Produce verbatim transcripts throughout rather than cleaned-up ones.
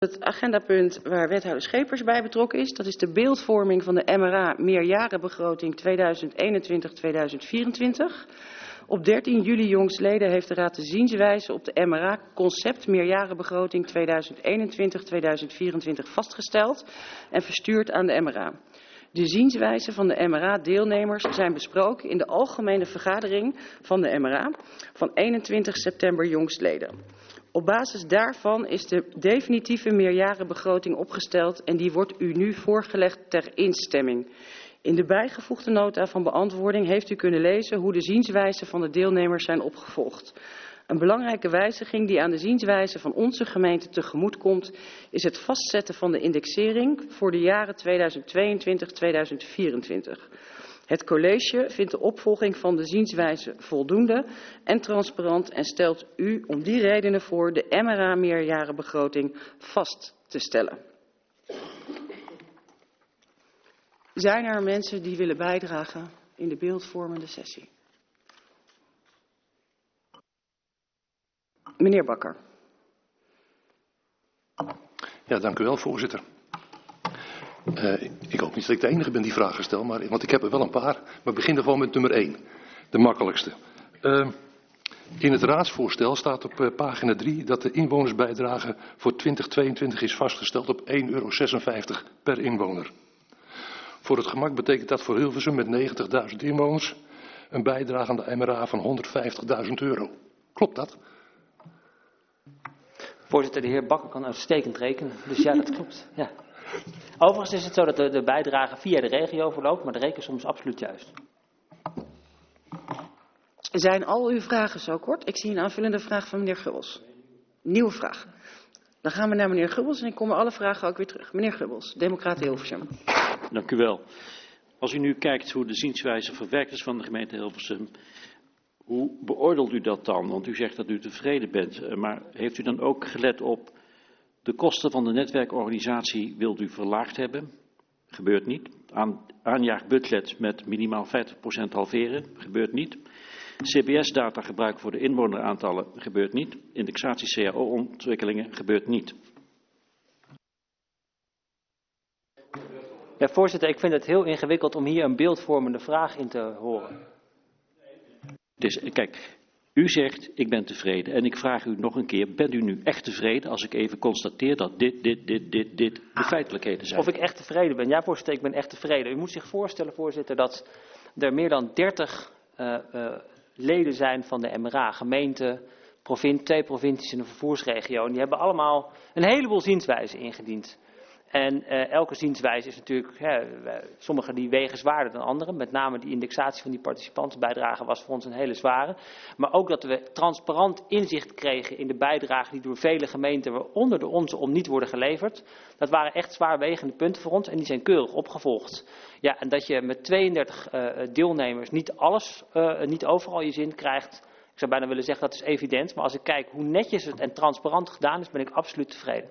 Het agendapunt waar wethouder Schepers bij betrokken is, dat is de beeldvorming van de M R A meerjarenbegroting tweeduizend eenentwintig tot tweeduizend vierentwintig. Op dertien juli jongstleden heeft de Raad de zienswijze op de M R A concept meerjarenbegroting tweeduizend eenentwintig tot tweeduizend vierentwintig vastgesteld en verstuurd aan de M R A. De zienswijzen van de M R A-deelnemers zijn besproken in de algemene vergadering van de M R A van eenentwintig september jongstleden. Op basis daarvan is de definitieve meerjarenbegroting opgesteld en die wordt u nu voorgelegd ter instemming. In de bijgevoegde nota van beantwoording heeft u kunnen lezen hoe de zienswijzen van de deelnemers zijn opgevolgd. Een belangrijke wijziging die aan de zienswijze van onze gemeente tegemoet komt, is het vastzetten van de indexering voor de jaren tweeduizend tweeëntwintig tot tweeduizend vierentwintig. Het college vindt de opvolging van de zienswijze voldoende en transparant en stelt u om die redenen voor de M R A meerjarenbegroting vast te stellen. Zijn er mensen die willen bijdragen in de beeldvormende sessie? Meneer Bakker. Ja, dank u wel, voorzitter. Uh, ik hoop niet dat ik de enige ben die vragen stel, maar, want ik heb er wel een paar. Maar we beginnen gewoon met nummer één, de makkelijkste. Uh, in het raadsvoorstel staat op uh, pagina drie dat de inwonersbijdrage voor twintig tweeëntwintig is vastgesteld op één euro zesenvijftig per inwoner. Voor het gemak betekent dat voor Hilversum met negentigduizend inwoners een bijdrage aan de M R A van honderdvijftigduizend euro. Klopt dat? Voorzitter, de heer Bakker kan uitstekend rekenen, dus ja, dat klopt. Ja. Overigens is het zo dat de, de bijdrage via de regio verloopt, maar de rekensom is absoluut juist. Zijn al uw vragen zo kort? Ik zie een aanvullende vraag van meneer Gubbels. Nieuwe vraag. Dan gaan we naar meneer Gubbels en ik kom alle vragen ook weer terug. Meneer Gubbels, Democraten Hilversum. Dank u wel. Als u nu kijkt hoe de zienswijze verwerkt is van de gemeente Hilversum, hoe beoordeelt u dat dan? Want u zegt dat u tevreden bent, maar heeft u dan ook gelet op de kosten van de netwerkorganisatie wilt u verlaagd hebben? Gebeurt niet. Aan, aanjaagbudget met minimaal vijftig procent halveren? Gebeurt niet. C B S-data gebruiken voor de inwoneraantallen? Gebeurt niet. Indexatie C A O-ontwikkelingen? Gebeurt niet. Ja, voorzitter, ik vind het heel ingewikkeld om hier een beeldvormende vraag in te horen. Dus kijk, u zegt ik ben tevreden en ik vraag u nog een keer, bent u nu echt tevreden als ik even constateer dat dit, dit, dit, dit, dit de feitelijkheden zijn? Of ik echt tevreden ben? Ja, voorzitter, ik ben echt tevreden. U moet zich voorstellen, voorzitter, dat er meer dan dertig uh, uh, leden zijn van de M R A, gemeenten, provin- twee provincies en een vervoersregio. En die hebben allemaal een heleboel zienswijzen ingediend. En uh, elke zienswijze is natuurlijk, hè, sommige die wegen zwaarder dan andere. Met name die indexatie van die participantenbijdrage was voor ons een hele zware. Maar ook dat we transparant inzicht kregen in de bijdragen die door vele gemeenten, waaronder de onze, om niet worden geleverd. Dat waren echt zwaarwegende punten voor ons en die zijn keurig opgevolgd. Ja, en dat je met tweeëndertig uh, deelnemers niet alles, uh, niet overal je zin krijgt. Ik zou bijna willen zeggen dat is evident. Maar als ik kijk hoe netjes het en transparant gedaan is, ben ik absoluut tevreden.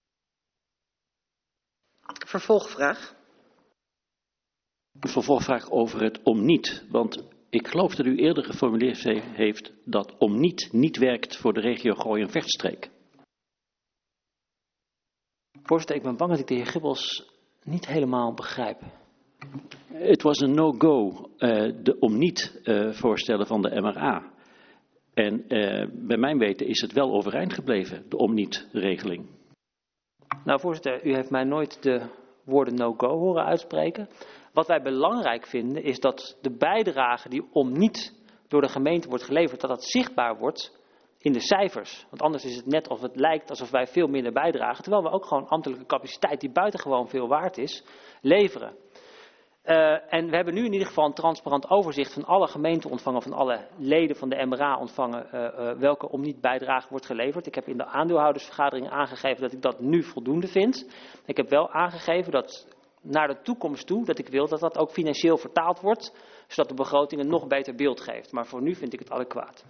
Vervolgvraag. Een vervolgvraag over het om niet. Want ik geloof dat u eerder geformuleerd heeft dat om niet niet werkt voor de regio Gooi-en-Vechtstreek. Voorzitter, ik ben bang dat ik de heer Gibbels niet helemaal begrijp. Het was een no-go, uh, de om niet uh, voorstellen van de M R A. En uh, bij mijn weten is het wel overeind gebleven, de om niet regeling. Nou, voorzitter, u heeft mij nooit de woorden no-go horen uitspreken. Wat wij belangrijk vinden is dat de bijdrage die om niet door de gemeente wordt geleverd, dat dat zichtbaar wordt in de cijfers. Want anders is het net of het lijkt alsof wij veel minder bijdragen, terwijl we ook gewoon ambtelijke capaciteit die buitengewoon veel waard is, leveren. Uh, en we hebben nu in ieder geval een transparant overzicht van alle gemeenten ontvangen, van alle leden van de M R A ontvangen, uh, uh, welke om niet bijdrage wordt geleverd. Ik heb in de aandeelhoudersvergadering aangegeven dat ik dat nu voldoende vind. Ik heb wel aangegeven dat naar de toekomst toe, dat ik wil dat dat ook financieel vertaald wordt, zodat de begroting een nog beter beeld geeft. Maar voor nu vind ik het adequaat.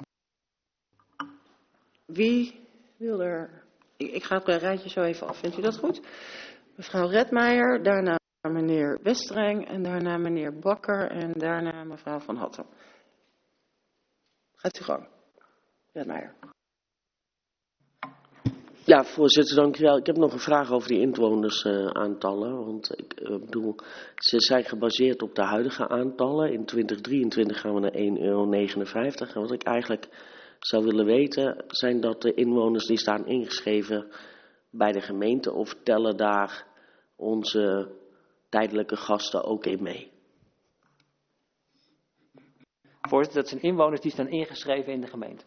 Wie wil er... Ik, ik ga het rijtje zo even af. Vindt u dat goed? Mevrouw Redmeijer, daarna meneer Westreng en daarna meneer Bakker en daarna mevrouw Van Hattem. Gaat u gang. Redmeijer. Ja, voorzitter, dank u wel. Ik heb nog een vraag over die inwonersaantallen. Uh, want ik uh, bedoel, ze zijn gebaseerd op de huidige aantallen. In twintig drieëntwintig gaan we naar één euro negenenvijftig. En wat ik eigenlijk zou willen weten, zijn dat de inwoners die staan ingeschreven bij de gemeente, of tellen daar onze tijdelijke gasten ook in mee? Voorzitter, dat zijn inwoners die staan ingeschreven in de gemeente.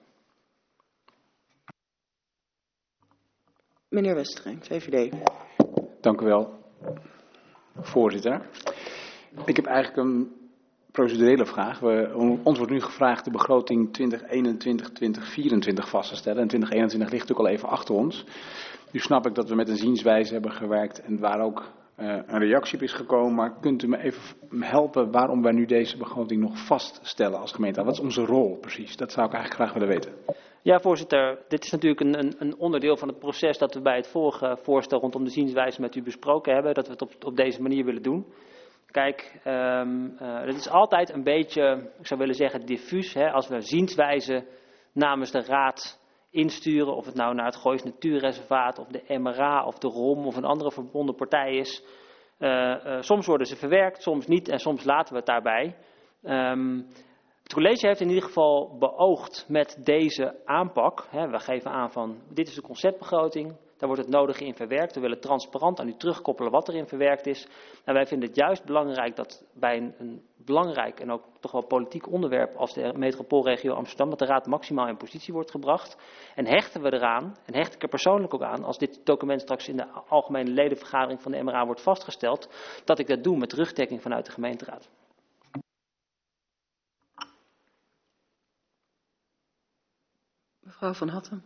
Meneer Westerijn, V V D. Dank u wel, voorzitter. Ik heb eigenlijk een procedurele vraag. We, ons wordt nu gevraagd de begroting twintig eenentwintig twintig vierentwintig vast te stellen. En twintig eenentwintig ligt natuurlijk al even achter ons. Nu snap ik dat we met een zienswijze hebben gewerkt en waar ook uh, een reactie op is gekomen. Maar kunt u me even helpen waarom wij nu deze begroting nog vaststellen als gemeente? Wat is onze rol precies? Dat zou ik eigenlijk graag willen weten. Ja, voorzitter. Dit is natuurlijk een, een, een onderdeel van het proces dat we bij het vorige voorstel rondom de zienswijze met u besproken hebben. Dat we het op, op deze manier willen doen. Kijk, um, uh, het is altijd een beetje, ik zou willen zeggen, diffuus. Hè, als we zienswijze namens de raad insturen, of het nou naar het Goois Natuurreservaat of de M R A of de R O M of een andere verbonden partij is. Uh, uh, soms worden ze verwerkt, soms niet en soms laten we het daarbij. Um, Het college heeft in ieder geval beoogd met deze aanpak. Hè, we geven aan van, dit is de conceptbegroting, daar wordt het nodige in verwerkt. We willen transparant aan u terugkoppelen wat erin verwerkt is. En wij vinden het juist belangrijk dat bij een, een belangrijk en ook toch wel politiek onderwerp als de metropoolregio Amsterdam, dat de raad maximaal in positie wordt gebracht. En hechten we eraan, en hecht ik er persoonlijk ook aan, als dit document straks in de algemene ledenvergadering van de M R A wordt vastgesteld, dat ik dat doe met terugdekking vanuit de gemeenteraad. Mevrouw Van Hattem.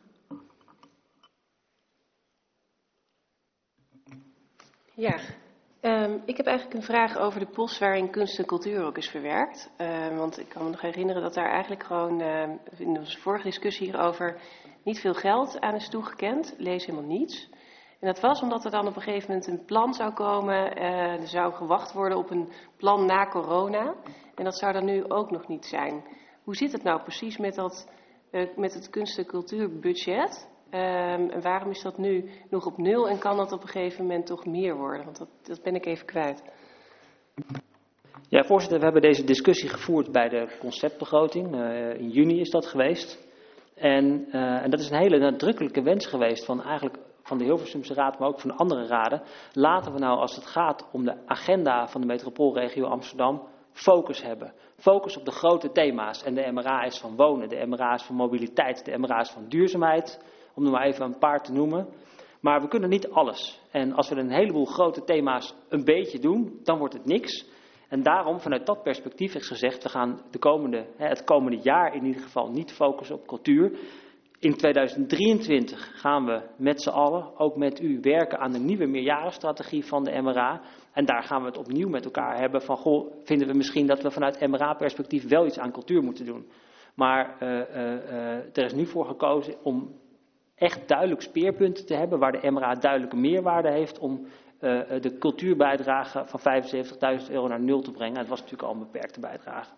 Ja, um, ik heb eigenlijk een vraag over de post waarin kunst en cultuur ook is verwerkt. Uh, want ik kan me nog herinneren dat daar eigenlijk gewoon uh, in onze vorige discussie hierover niet veel geld aan is toegekend. Lees helemaal niets. En dat was omdat er dan op een gegeven moment een plan zou komen. Uh, er zou gewacht worden op een plan na corona. En dat zou er nu ook nog niet zijn. Hoe zit het nou precies met dat... Uh, met het kunst- en cultuurbudget. Um, en waarom is dat nu nog op nul en kan dat op een gegeven moment toch meer worden? Want dat, dat ben ik even kwijt. Ja, voorzitter, we hebben deze discussie gevoerd bij de conceptbegroting. Uh, in juni is dat geweest. En, uh, en dat is een hele nadrukkelijke wens geweest van eigenlijk van de Hilversumse Raad, maar ook van andere raden. Laten we nou, als het gaat om de agenda van de metropoolregio Amsterdam, focus hebben. Focus op de grote thema's. En de M R A is van wonen, de M R A is van mobiliteit, de M R A is van duurzaamheid. Om er maar even een paar te noemen. Maar we kunnen niet alles. En als we een heleboel grote thema's een beetje doen, dan wordt het niks. En daarom, vanuit dat perspectief is gezegd, we gaan de komende, het komende jaar in ieder geval niet focussen op cultuur. In tweeduizend drieëntwintig gaan we met z'n allen, ook met u, werken aan de nieuwe meerjarenstrategie van de M R A. En daar gaan we het opnieuw met elkaar hebben van, goh, vinden we misschien dat we vanuit M R A-perspectief wel iets aan cultuur moeten doen. Maar uh, uh, uh, er is nu voor gekozen om echt duidelijk speerpunten te hebben, waar de M R A duidelijke meerwaarde heeft om uh, de cultuurbijdrage van vijfenzeventigduizend euro naar nul te brengen. Het was natuurlijk al een beperkte bijdrage.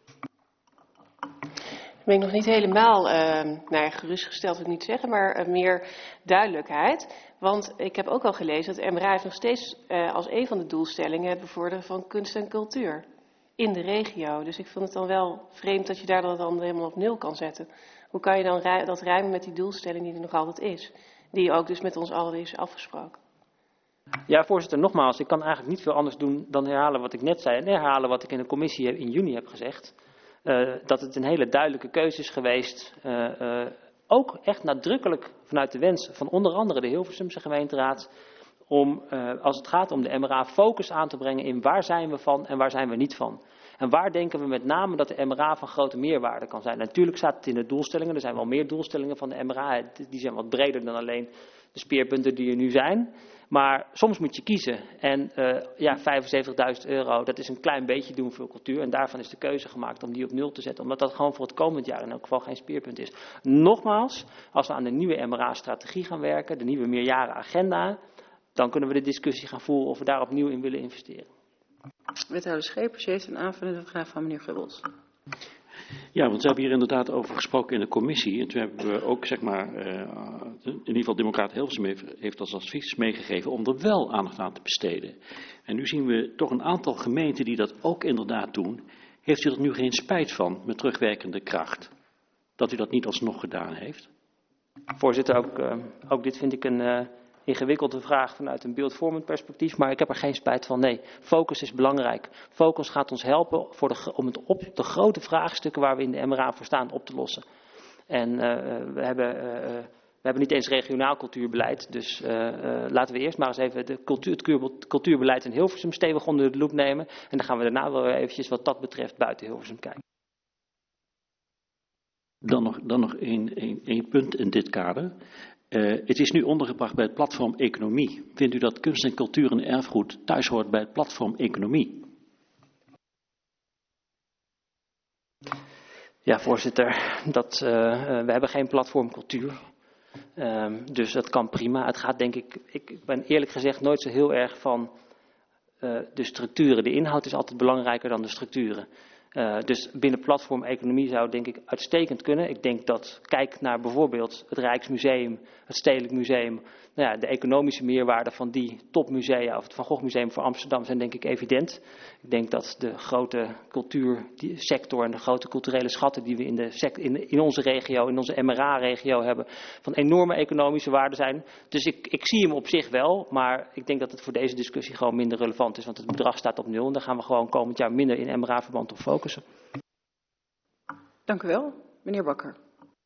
Ben ik nog niet helemaal uh, nou ja, gerustgesteld, wil ik niet zeggen, maar uh, meer duidelijkheid. Want ik heb ook al gelezen dat de M R A heeft nog steeds uh, als een van de doelstellingen het bevorderen van kunst en cultuur in de regio. Dus ik vind het dan wel vreemd dat je daar dat dan helemaal op nul kan zetten. Hoe kan je dan ru- dat rijmen met die doelstelling die er nog altijd is? Die ook dus met ons allen is afgesproken. Ja, voorzitter, nogmaals, ik kan eigenlijk niet veel anders doen dan herhalen wat ik net zei. En herhalen wat ik in de commissie in juni heb gezegd. Uh, dat het een hele duidelijke keuze is geweest. Uh, uh, ook echt nadrukkelijk vanuit de wens van onder andere de Hilversumse gemeenteraad. Om, uh, als het gaat om de M R A, focus aan te brengen in waar zijn we van en waar zijn we niet van. En waar denken we met name dat de M R A van grote meerwaarde kan zijn. Natuurlijk staat het in de doelstellingen. Er zijn wel meer doelstellingen van de M R A. Die zijn wat breder dan alleen de speerpunten die er nu zijn. Maar soms moet je kiezen. En uh, ja, vijfenzeventigduizend euro, dat is een klein beetje doen voor cultuur. En daarvan is de keuze gemaakt om die op nul te zetten. Omdat dat gewoon voor het komend jaar in elk geval geen speerpunt is. Nogmaals, als we aan de nieuwe M R A-strategie gaan werken, de nieuwe meerjarenagenda, dan kunnen we de discussie gaan voeren of we daar opnieuw in willen investeren. Wethouder Schepers heeft een aanvullende vraag van meneer Gubbels. Ja, want we hebben hier inderdaad over gesproken in de commissie. En toen hebben we ook, zeg maar, uh, in ieder geval Democraat Hilversum heeft, heeft als advies meegegeven om er wel aandacht aan te besteden. En nu zien we toch een aantal gemeenten die dat ook inderdaad doen. Heeft u er nu geen spijt van met terugwerkende kracht? Dat u dat niet alsnog gedaan heeft? Voorzitter, ook, uh, ook dit vind ik een uh, ingewikkelde vraag vanuit een beeldvormend perspectief, maar ik heb er geen spijt van. Nee, focus is belangrijk. Focus gaat ons helpen voor de, om het op de grote vraagstukken waar we in de M R A voor staan op te lossen. En uh, we, hebben, uh, we hebben niet eens regionaal cultuurbeleid, dus uh, uh, laten we eerst maar eens even de cultuur, het cultuurbeleid in Hilversum stevig onder de loep nemen. En dan gaan we daarna wel eventjes wat dat betreft buiten Hilversum kijken. Dan nog, dan nog één, één, één punt in dit kader. Uh, het is nu ondergebracht bij het platform economie. Vindt u dat kunst en cultuur en erfgoed thuis hoort bij het platform economie? Ja, voorzitter, dat, uh, we hebben geen platform cultuur. Um, dus dat kan prima. Het gaat denk ik, ik ben eerlijk gezegd nooit zo heel erg van uh, de structuren. De inhoud is altijd belangrijker dan de structuren. Uh, dus binnen platform economie zou het denk ik uitstekend kunnen. Ik denk dat, kijk naar bijvoorbeeld het Rijksmuseum, het Stedelijk Museum. Nou ja, de economische meerwaarde van die topmusea of het Van Gogh Museum voor Amsterdam zijn denk ik evident. Ik denk dat de grote cultuursector en de grote culturele schatten die we in, de sec- in, in onze regio, in onze M R A-regio hebben, van enorme economische waarde zijn. Dus ik, ik zie hem op zich wel, maar ik denk dat het voor deze discussie gewoon minder relevant is. Want het bedrag staat op nul en daar gaan we gewoon komend jaar minder in M R A-verband op focussen. Dank u wel. Meneer Bakker.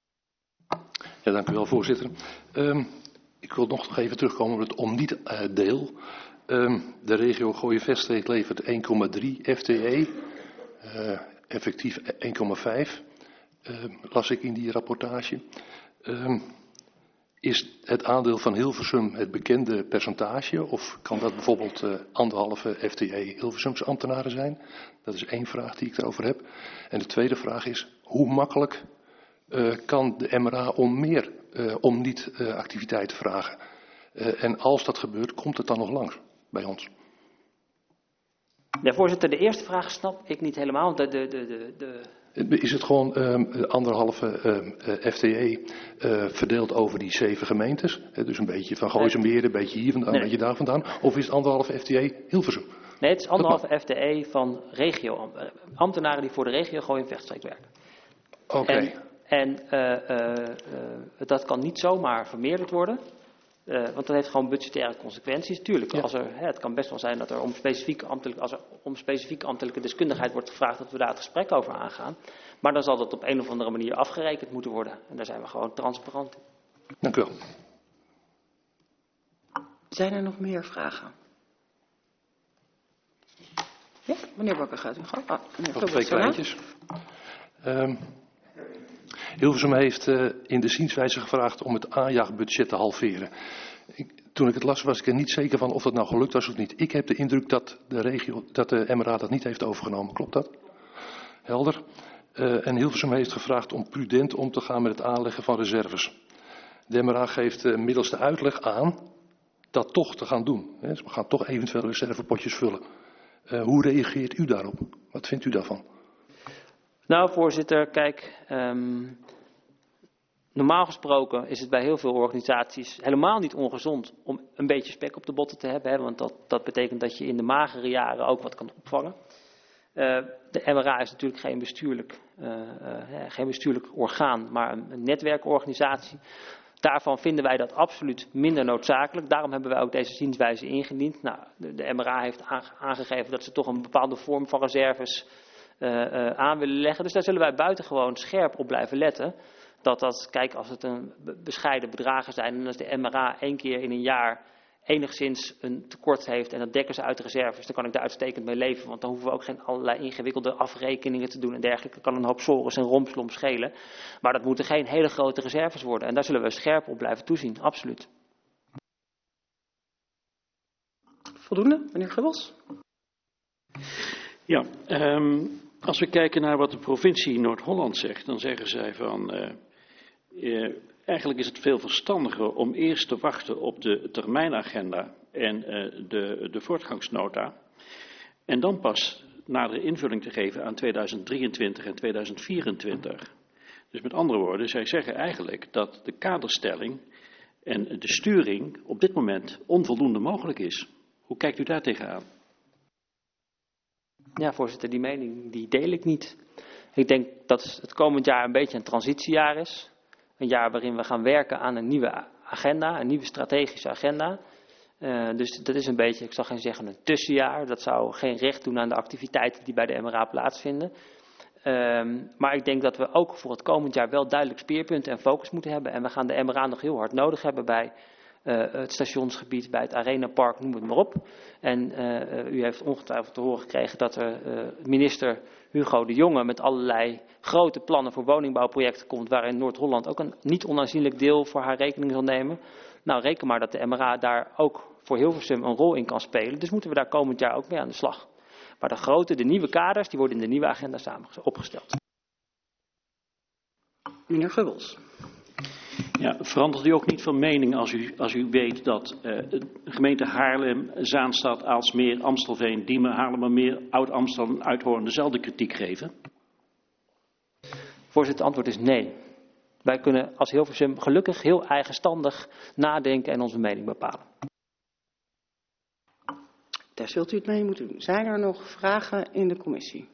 Ja, dank u wel, voorzitter. Um, ik wil nog even terugkomen op het om-niet-deel. Um, de regio Gooien-Veststreek levert één komma drie F T E, uh, effectief één komma vijf, uh, las ik in die rapportage. Um, is het aandeel van Hilversum het bekende percentage of kan dat bijvoorbeeld uh, anderhalve F T E Hilversumse ambtenaren zijn? Dat is één vraag die ik daarover heb. En de tweede vraag is, hoe makkelijk uh, kan de M R A om meer, uh, om niet uh, activiteiten vragen? Uh, en als dat gebeurt, komt het dan nog langs bij ons? Ja, voorzitter, de eerste vraag snap ik niet helemaal. De, de, de, de, de... Is het gewoon um, anderhalve um, uh, F T E uh, verdeeld over die zeven gemeentes? Uh, dus een beetje van Gooisemeren, een beetje hier vandaan, nee. een beetje daar vandaan. Of is het anderhalve F T E Hilversum? Nee, het is anderhalve F T E van regio, ambtenaren die voor de regio Gooien-Veststreek werken. Oké. Okay. En, en uh, uh, uh, dat kan niet zomaar vermeerderd worden. Uh, want dat heeft gewoon budgettaire consequenties. Tuurlijk, ja. als er, hè, het kan best wel zijn dat er om specifiek ambtelijke, als er om specifiek ambtelijke deskundigheid wordt gevraagd dat we daar het gesprek over aangaan. Maar dan zal dat op een of andere manier afgerekend moeten worden. En daar zijn we gewoon transparant in. Dank u wel. Zijn er nog meer vragen? Ja, meneer Bakker gaat u gaan. Ah, nog twee kleintjes. Um, Hilversum heeft uh, in de zienswijze gevraagd om het aanjagbudget te halveren. Ik, toen ik het las was ik er niet zeker van of dat nou gelukt was of niet. Ik heb de indruk dat de, regio, dat de M R A dat niet heeft overgenomen. Klopt dat? Helder. Uh, en Hilversum heeft gevraagd om prudent om te gaan met het aanleggen van reserves. De M R A geeft uh, middels de uitleg aan dat toch te gaan doen. Hè. Dus we gaan toch eventueel reservepotjes vullen. Uh, hoe reageert u daarop? Wat vindt u daarvan? Nou, voorzitter, kijk, um, normaal gesproken is het bij heel veel organisaties helemaal niet ongezond om een beetje spek op de botten te hebben. Hè, want dat, dat betekent dat je in de magere jaren ook wat kan opvangen. Uh, de M R A is natuurlijk geen bestuurlijk, uh, uh, geen bestuurlijk orgaan, maar een, een netwerkorganisatie. Daarvan vinden wij dat absoluut minder noodzakelijk. Daarom hebben wij ook deze zienswijze ingediend. Nou, de, de M R A heeft aangegeven dat ze toch een bepaalde vorm van reserves Uh, uh, aan willen leggen. Dus daar zullen wij buitengewoon scherp op blijven letten. Dat dat, kijk, als het een bescheiden bedragen zijn en als de M R A één keer in een jaar enigszins een tekort heeft en dat dekken ze uit de reserves, dan kan ik daar uitstekend mee leven. Want dan hoeven we ook geen allerlei ingewikkelde afrekeningen te doen en dergelijke. Kan een hoop sores en rompslomp schelen. Maar dat moeten geen hele grote reserves worden. En daar zullen we scherp op blijven toezien, absoluut. Voldoende, meneer Gubbels? Ja, um... als we kijken naar wat de provincie Noord-Holland zegt, dan zeggen zij van, uh, uh, eigenlijk is het veel verstandiger om eerst te wachten op de termijnagenda en uh, de, de voortgangsnota. En dan pas nadere invulling te geven aan tweeduizend drieëntwintig en tweeduizend vierentwintig. Dus met andere woorden, zij zeggen eigenlijk dat de kaderstelling en de sturing op dit moment onvoldoende mogelijk is. Hoe kijkt u daar tegenaan? Ja, voorzitter, die mening die deel ik niet. Ik denk dat het komend jaar een beetje een transitiejaar is. Een jaar waarin we gaan werken aan een nieuwe agenda, een nieuwe strategische agenda. Uh, dus dat is een beetje, ik zal geen zeggen een tussenjaar. Dat zou geen recht doen aan de activiteiten die bij de M R A plaatsvinden. Um, maar ik denk dat we ook voor het komend jaar wel duidelijk speerpunten en focus moeten hebben. En we gaan de M R A nog heel hard nodig hebben bij uh, het stationsgebied, bij het Arenapark, noem het maar op. En uh, u heeft ongetwijfeld te horen gekregen dat er uh, minister Hugo de Jonge met allerlei grote plannen voor woningbouwprojecten komt, waarin Noord-Holland ook een niet onaanzienlijk deel voor haar rekening zal nemen. Nou, reken maar dat de M R A daar ook voor Hilversum een rol in kan spelen. Dus moeten we daar komend jaar ook mee aan de slag. Maar de grote, de nieuwe kaders, die worden in de nieuwe agenda samen opgesteld. Meneer Gubbels. Ja, verandert u ook niet van mening als u, als u weet dat uh, de gemeente Haarlem, Zaanstad, Aalsmeer, Amstelveen, Diemen, Haarlemmermeer, Oud-Amstel en Uithoorn dezelfde kritiek geven? Voorzitter, het antwoord is nee. Wij kunnen als Hilversum gelukkig heel eigenstandig nadenken en onze mening bepalen. Daar zult u het mee moeten doen. Zijn er nog vragen in de commissie?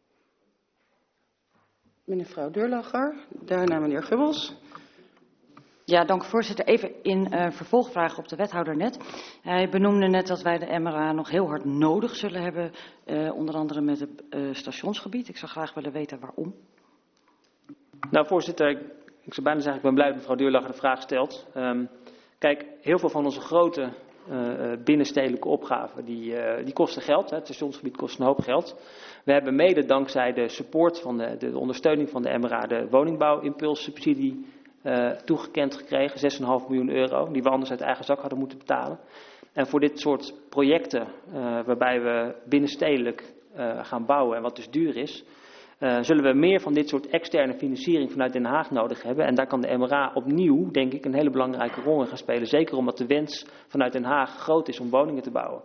Mevrouw Deurlacher, daarna meneer Gubbels. Ja, dank voorzitter. Even in uh, vervolgvraag op de wethouder net. Hij benoemde net dat wij de M R A nog heel hard nodig zullen hebben, uh, onder andere met het uh, stationsgebied. Ik zou graag willen weten waarom. Nou voorzitter, ik, ik zou bijna zeggen, ik ben blij dat mevrouw Deurlacher de vraag stelt. Um, kijk, heel veel van onze grote uh, binnenstedelijke opgaven, die, uh, die kosten geld. Hè. Het stationsgebied kost een hoop geld. We hebben mede dankzij de support van de, de ondersteuning van de M R A de woningbouwimpulssubsidie uh, toegekend gekregen. zes komma vijf miljoen euro, die we anders uit eigen zak hadden moeten betalen. En voor dit soort projecten, uh, waarbij we binnenstedelijk uh, gaan bouwen en wat dus duur is, Uh, zullen we meer van dit soort externe financiering vanuit Den Haag nodig hebben. En daar kan de M R A opnieuw, denk ik, een hele belangrijke rol in gaan spelen. Zeker omdat de wens vanuit Den Haag groot is om woningen te bouwen.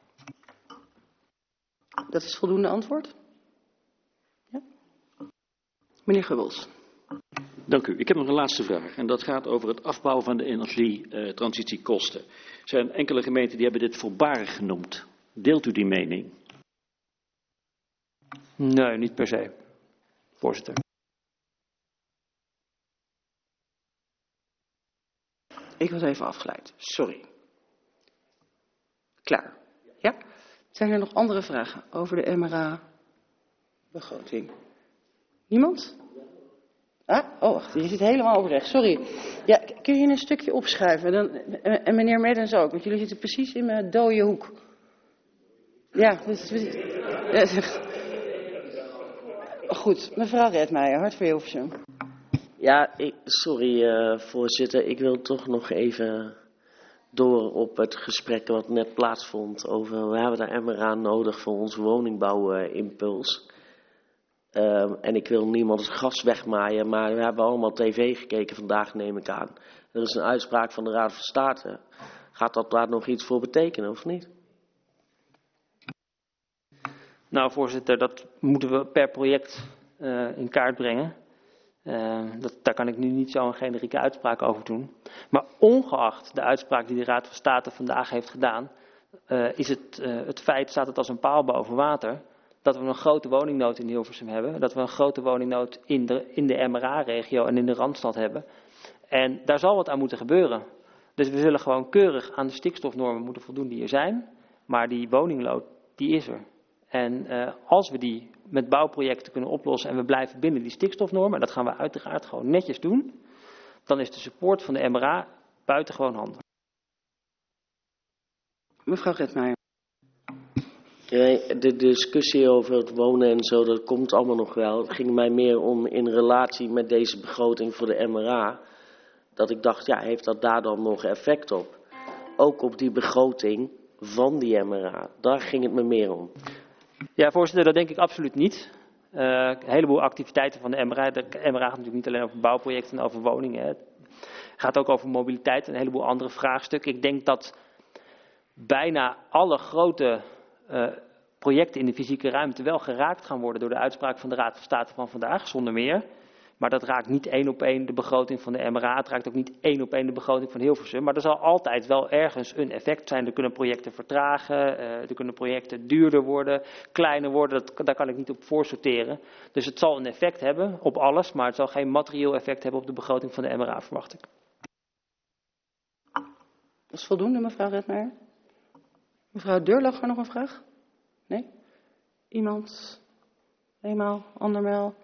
Dat is voldoende antwoord? Ja? Meneer Gubbels. Dank u. Ik heb nog een laatste vraag. En dat gaat over het afbouwen van de energietransitiekosten. Er zijn enkele gemeenten die hebben dit voorbarig genoemd. Deelt u die mening? Nee, niet per se. Voorzitter. Ik was even afgeleid. Sorry. Klaar. Ja? Zijn er nog andere vragen over de M R A-begroting? Niemand? Ah, oh, wacht. Je zit helemaal op rechts. Sorry. Ja, kun je een stukje opschuiven? Dan, en meneer Meddens ook, want jullie zitten precies in mijn dode hoek. Ja, dus... dus goed, mevrouw Redmeijer, Hart voor Hilversum. Ja, ik, sorry uh, voorzitter, ik wil toch nog even door op het gesprek wat net plaatsvond over we hebben de M R A nodig voor onze woningbouwimpuls. Uh, en ik wil niemand het gas wegmaaien, maar we hebben allemaal tv gekeken vandaag, neem ik aan. Er is een uitspraak van de Raad van State. Gaat dat daar nog iets voor betekenen of niet? Nou voorzitter, dat moeten we per project uh, in kaart brengen. Uh, dat, daar kan ik nu niet zo een generieke uitspraak over doen. Maar ongeacht de uitspraak die de Raad van State vandaag heeft gedaan, uh, is het, uh, het feit, staat het als een paal boven water, dat we een grote woningnood in Hilversum hebben. Dat we een grote woningnood in de, in de M R A-regio en in de Randstad hebben. En daar zal wat aan moeten gebeuren. Dus we zullen gewoon keurig aan de stikstofnormen moeten voldoen die er zijn. Maar die woningnood, die is er. En uh, als we die met bouwprojecten kunnen oplossen en we blijven binnen die stikstofnormen, en dat gaan we uiteraard gewoon netjes doen, dan is de support van de M R A buitengewoon handig. Mevrouw Redmeijer. Ja, de discussie over het wonen en zo, dat komt allemaal nog wel. Het ging mij meer om in relatie met deze begroting voor de M R A, dat ik dacht, ja, heeft dat daar dan nog effect op? Ook op die begroting van die M R A, daar ging het me meer om. Ja, voorzitter, dat denk ik absoluut niet. Uh, een heleboel activiteiten van de M R A. De M R A gaat natuurlijk niet alleen over bouwprojecten en over woningen. Het gaat ook over mobiliteit en een heleboel andere vraagstukken. Ik denk dat bijna alle grote uh, projecten in de fysieke ruimte wel geraakt gaan worden door de uitspraak van de Raad van State van vandaag, zonder meer. Maar dat raakt niet één op één de begroting van de M R A. Het raakt ook niet één op één de begroting van Hilversum. Maar er zal altijd wel ergens een effect zijn. Er kunnen projecten vertragen, uh, er kunnen projecten duurder worden, kleiner worden. Dat, daar kan ik niet op voorsorteren. Dus het zal een effect hebben op alles, maar het zal geen materieel effect hebben op de begroting van de M R A, verwacht ik. Dat is voldoende, mevrouw Redmeijer. Mevrouw Deurlacher nog een vraag? Nee? Iemand? Eenmaal? Andermaal?